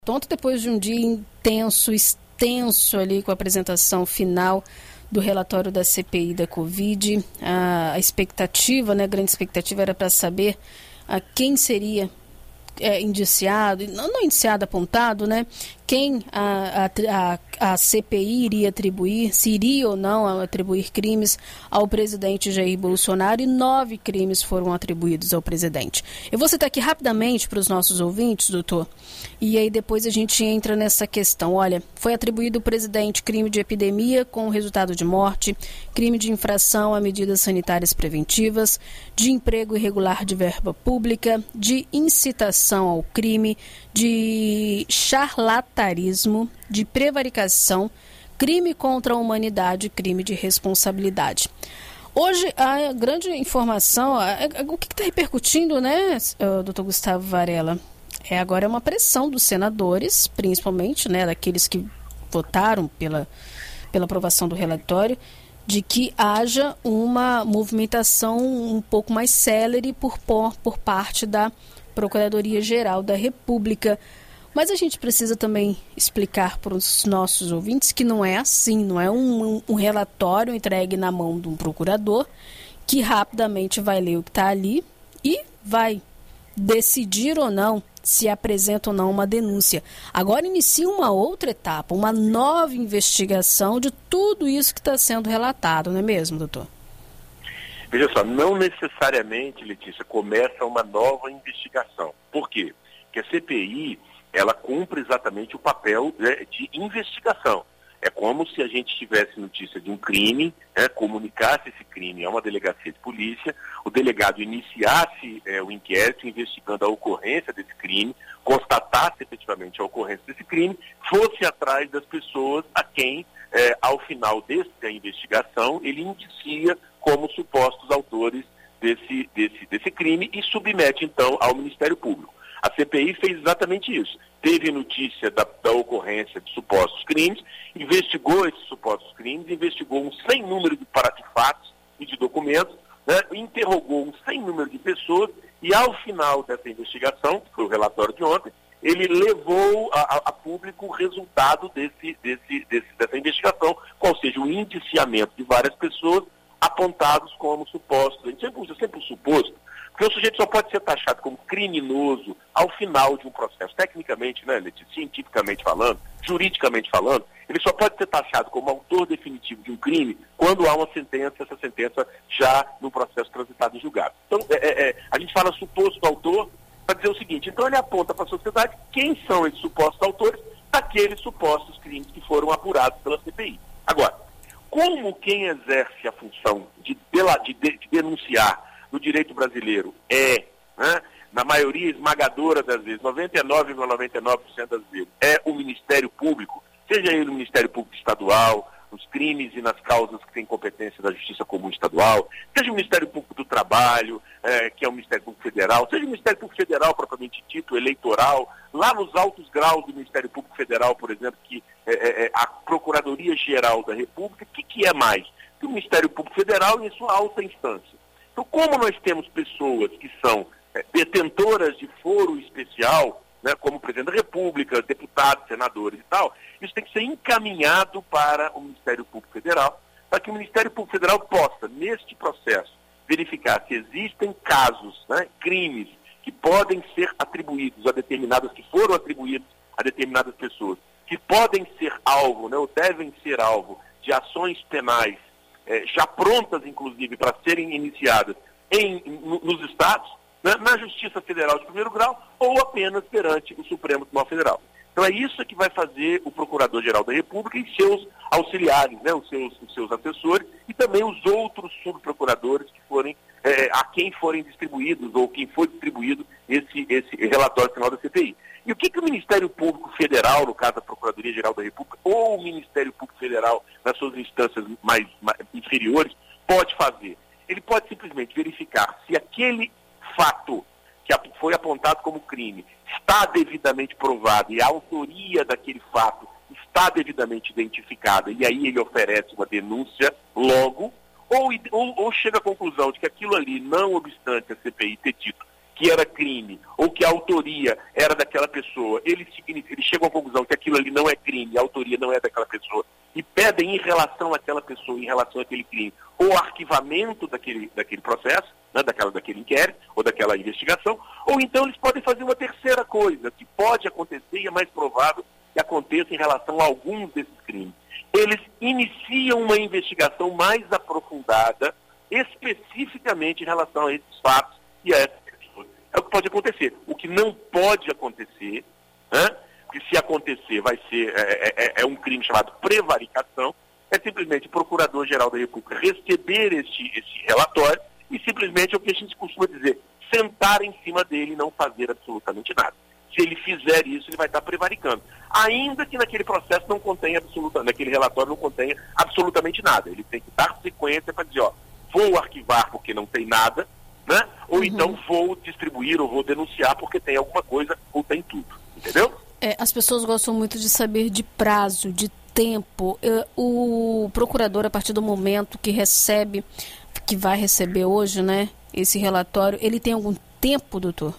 Ontem, depois de um dia intenso, extenso ali com a apresentação final do relatório da CPI da Covid, a expectativa, né, a grande expectativa era para saber quem seria indiciado, não indiciado, apontado, né? Quem a CPI iria atribuir, se iria ou não atribuir crimes ao presidente Jair Bolsonaro, e 9 crimes foram atribuídos ao presidente. Eu vou citar aqui rapidamente para os nossos ouvintes, doutor, e aí depois a gente entra nessa questão. Olha, foi atribuído ao presidente crime de epidemia com resultado de morte, crime de infração a medidas sanitárias preventivas, de emprego irregular de verba pública, de incitação ao crime, de charlatanismo, de prevaricação, crime contra a humanidade, crime de responsabilidade. Hoje, a grande informação, o que está repercutindo, né, doutor Gustavo Varela? Agora é uma pressão dos senadores, principalmente, né, daqueles que votaram pela aprovação do relatório, de que haja uma movimentação um pouco mais célere por parte da Procuradoria-Geral da República. Mas a gente precisa também explicar para os nossos ouvintes que não é assim, não é um relatório entregue na mão de um procurador que rapidamente vai ler o que está ali e vai decidir ou não se apresenta ou não uma denúncia. Agora inicia uma outra etapa, uma nova investigação de tudo isso que está sendo relatado, não é mesmo, doutor? Veja só, não necessariamente, Letícia, começa uma nova investigação. Por quê? Porque a CPI, ela cumpre exatamente o papel de investigação. É como se a gente tivesse notícia de um crime, comunicasse esse crime a uma delegacia de polícia, o delegado iniciasse o inquérito investigando a ocorrência desse crime, constatasse efetivamente a ocorrência desse crime, fosse atrás das pessoas a quem, ao final dessa investigação, ele indicia como supostos autores desse crime e submete, então, ao Ministério Público. A CPI fez exatamente isso. Teve notícia da ocorrência de supostos crimes, investigou esses supostos crimes, investigou um sem número de fatos e de documentos, interrogou um sem número de pessoas e, ao final dessa investigação, que foi o relatório de ontem, ele levou a público o resultado dessa investigação, qual seja o indiciamento de várias pessoas apontados como supostos. A gente sempre usa o suposto, porque o sujeito só pode ser taxado como criminoso ao final de um processo. Tecnicamente, né, Letícia, cientificamente falando, juridicamente falando, ele só pode ser taxado como autor definitivo de um crime quando há uma sentença, essa sentença já no processo transitado em julgado. Então, a gente fala suposto autor para dizer o seguinte: então ele aponta para a sociedade quem são esses supostos autores daqueles supostos crimes que foram apurados pela CPI. Agora, como quem exerce a função de denunciar no direito brasileiro na maioria esmagadora das vezes, 99,99% das vezes, é o Ministério Público, seja ele o Ministério Público Estadual, nos crimes e nas causas que têm competência da Justiça Comum Estadual, seja o Ministério Público do Trabalho, que é o Ministério Público Federal, seja o Ministério Público Federal, propriamente dito, eleitoral, lá nos altos graus do Ministério Público Federal, por exemplo, que a Procuradoria-Geral da República, o que é mais? Que o Ministério Público Federal em sua alta instância. Então, como nós temos pessoas que são detentoras de foro especial, como o presidente da República, deputados, senadores e tal, isso tem que ser encaminhado para o Ministério Público Federal, para que o Ministério Público Federal possa, neste processo, verificar se existem casos, crimes que podem ser atribuídos a determinadas, que foram atribuídos a determinadas pessoas, que podem ser alvo, ou devem ser alvo de ações penais, já prontas, inclusive, para serem iniciadas nos estados, na Justiça Federal de primeiro grau ou apenas perante o Supremo Tribunal Federal. Então é isso que vai fazer o Procurador-Geral da República e seus auxiliares, os seus assessores e também os outros subprocuradores que forem, a quem forem distribuídos ou quem for distribuído esse relatório final da CPI. E o que o Ministério Público Federal, no caso da Procuradoria-Geral da República, ou o Ministério Público Federal nas suas instâncias mais inferiores, pode fazer? Ele pode simplesmente verificar se aquele fato que foi apontado como crime está devidamente provado e a autoria daquele fato está devidamente identificada, e aí ele oferece uma denúncia logo, ou chega à conclusão de que aquilo ali, não obstante a CPI ter dito que era crime ou que a autoria era daquela pessoa, eles chegam à conclusão que aquilo ali não é crime, a autoria não é daquela pessoa, e pedem em relação àquela pessoa, em relação àquele crime, o arquivamento daquele processo, né, daquele inquérito ou daquela investigação, ou então eles podem fazer uma terceira coisa, que pode acontecer e é mais provável que aconteça em relação a alguns desses crimes. Eles iniciam uma investigação mais aprofundada, especificamente em relação a esses fatos e a essa pessoa. É o que pode acontecer. O que não pode acontecer, né, que se acontecer vai ser um crime chamado prevaricação, é simplesmente o Procurador-Geral da República receber esse relatório e simplesmente é o que a gente costuma dizer, sentar em cima dele e não fazer absolutamente nada. Se ele fizer isso, ele vai estar prevaricando. Ainda que naquele processo não contenha naquele relatório não contenha absolutamente nada. Ele tem que dar sequência para dizer, vou arquivar porque não tem nada, né? Ou então vou distribuir ou vou denunciar porque tem alguma coisa ou tem tudo. Entendeu? As pessoas gostam muito de saber de prazo, de tempo. O procurador, a partir do momento que vai receber hoje, né, esse relatório, ele tem algum tempo, doutor?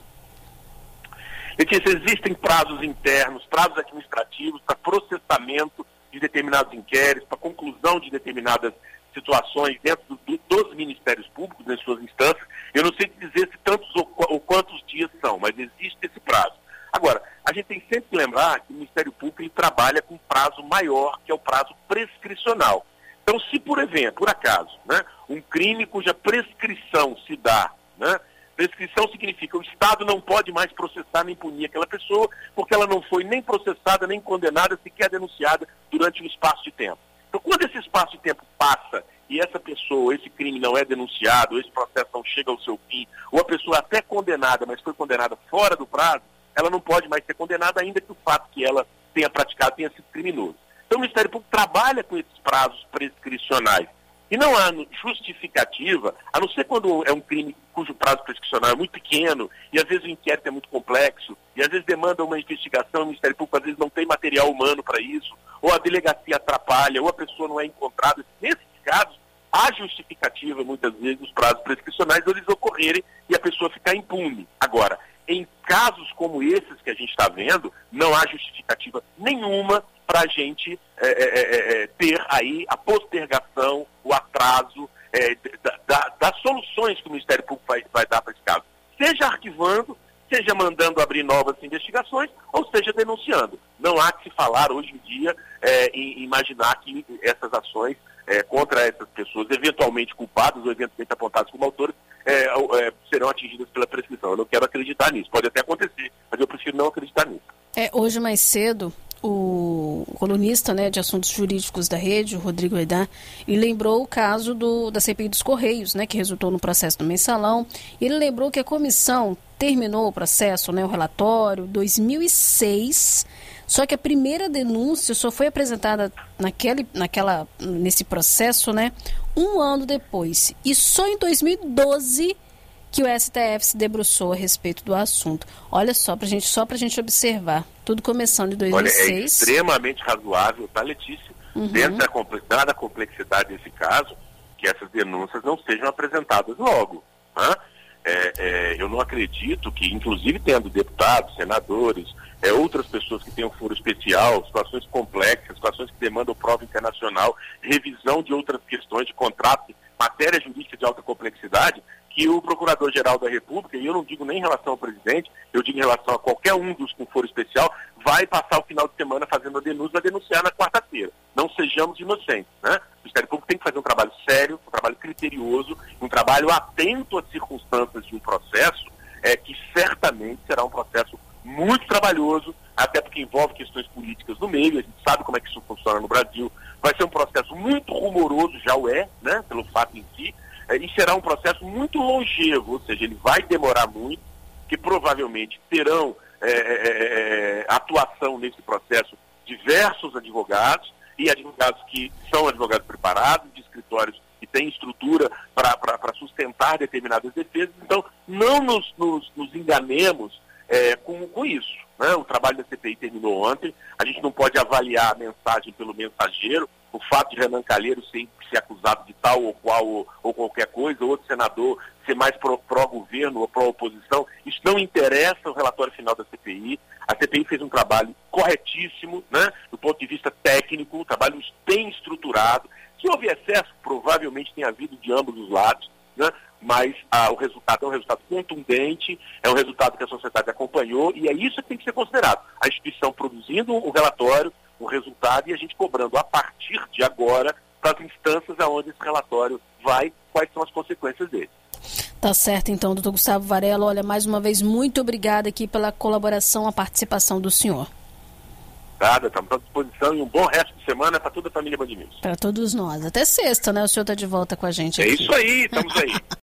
Letícia, existem prazos internos, prazos administrativos para processamento de determinados inquéritos, para conclusão de determinadas situações dentro dos ministérios públicos, nas suas instâncias. Eu não sei dizer se tantos ou quantos dias são, mas existe esse prazo. Agora, a gente tem sempre que lembrar que o Ministério Público ele trabalha com um prazo maior, que é o prazo prescricional. Então, se por acaso, né, um crime cuja prescrição se dá, né, prescrição significa que o Estado não pode mais processar nem punir aquela pessoa, porque ela não foi nem processada, nem condenada, sequer denunciada durante um espaço de tempo. Então, quando esse espaço de tempo passa e essa pessoa, esse crime não é denunciado, ou esse processo não chega ao seu fim, ou a pessoa até condenada, mas foi condenada fora do prazo, ela não pode mais ser condenada, ainda que o fato que ela tenha praticado tenha sido criminoso. Então, o Ministério Público trabalha com esses prazos prescricionais. E não há justificativa, a não ser quando é um crime cujo prazo prescricional é muito pequeno, e às vezes o inquérito é muito complexo, e às vezes demanda uma investigação, o Ministério Público às vezes não tem material humano para isso, ou a delegacia atrapalha, ou a pessoa não é encontrada. Nesses casos, há justificativa, muitas vezes, dos prazos prescricionais eles ocorrerem e a pessoa ficar impune. Agora, em casos como esses que a gente está vendo, não há justificativa nenhuma para a gente ter aí a postergação, o atraso das soluções que o Ministério Público vai dar para esse caso. Seja arquivando, seja mandando abrir novas investigações, ou seja denunciando. Não há que se falar hoje em dia em imaginar que essas ações contra essas pessoas, eventualmente culpadas ou eventualmente apontadas como autores, serão atingidas pela prescrição. Eu não quero acreditar nisso. Pode até acontecer, mas eu prefiro não acreditar nisso. Hoje mais cedo, o colunista, né, de assuntos jurídicos da rede, o Rodrigo Aidar, ele lembrou o caso da CPI dos Correios, né, que resultou no processo do Mensalão. Ele lembrou que a comissão terminou o processo, né, o relatório, 2006, só que a primeira denúncia só foi apresentada nesse processo, né, um ano depois. E só em 2012 que o STF se debruçou a respeito do assunto. Olha só pra gente observar. Tudo começando em 2006. Olha, é extremamente razoável, tá, Letícia? Dentro da complexidade desse caso, que essas denúncias não sejam apresentadas logo. Tá? Eu não acredito que, inclusive tendo deputados, senadores, outras pessoas que tenham foro especial, situações complexas, situações que demandam prova internacional, revisão de outras questões de contrato, matéria jurídica de alta complexidade, que o Procurador-Geral da República, e eu não digo nem em relação ao presidente, eu digo em relação a qualquer um dos com foro especial, vai passar o final de semana fazendo a denúncia, vai denunciar na quarta-feira. Não sejamos inocentes, né? O Ministério Público tem que fazer um trabalho sério, um trabalho criterioso, um trabalho atento às circunstâncias de um processo, que certamente será um processo muito trabalhoso, até porque envolve questões políticas no meio, a gente sabe como é que isso funciona no Brasil. Vai ser um processo muito rumoroso, já o é, né, pelo fato em si, e será um processo muito longevo, ou seja, ele vai demorar muito, que provavelmente terão atuação nesse processo diversos advogados, e advogados que são advogados preparados, de escritórios que têm estrutura para sustentar determinadas defesas. Então, não nos enganemos com isso. Né? O trabalho da CPI terminou ontem, a gente não pode avaliar a mensagem pelo mensageiro o fato de Renan Calheiros ser acusado de tal ou qual ou qualquer coisa, outro senador ser mais pró-governo ou pró-oposição, isso não interessa o relatório final da CPI. A CPI fez um trabalho corretíssimo, né, do ponto de vista técnico, um trabalho bem estruturado. Se houve excesso, provavelmente tem havido de ambos os lados, né, mas o resultado é um resultado contundente, é um resultado que a sociedade acompanhou, e é isso que tem que ser considerado. A instituição produzindo o relatório, o resultado, e a gente cobrando a partir de agora para as instâncias aonde esse relatório vai, quais são as consequências dele. Tá certo, então, doutor Gustavo Varela. Olha, mais uma vez, muito obrigada aqui pela colaboração, a participação do senhor. Nada, estamos à disposição e um bom resto de semana para toda a família Band News. Para todos nós. Até sexta, né? O senhor está de volta com a gente aqui. É isso aí, estamos aí.